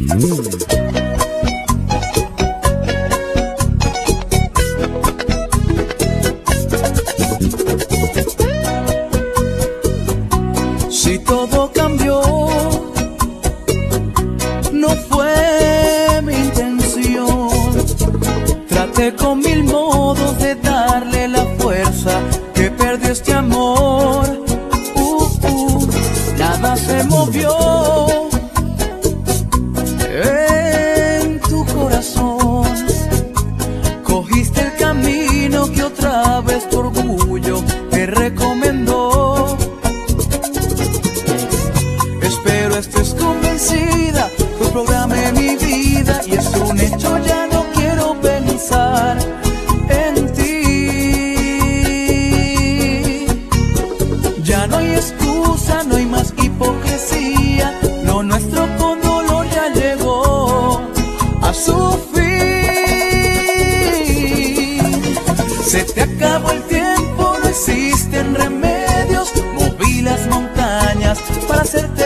Si todo cambió, no fue mi intención. Traté con mil modos de darle la fuerza que perdió este amor. Nada se movió en tu corazón. Cogiste el camino que otra vez tu orgullo te recomendó. Espero estés convencida que programé mi vida y es un hecho, ya no quiero pensar en ti. Ya no hay excusa, no hay más hipocresía, lo nuestro con dolor ya llegó a su fin. Se te acabó el tiempo, no existen remedios, moví las montañas para hacerte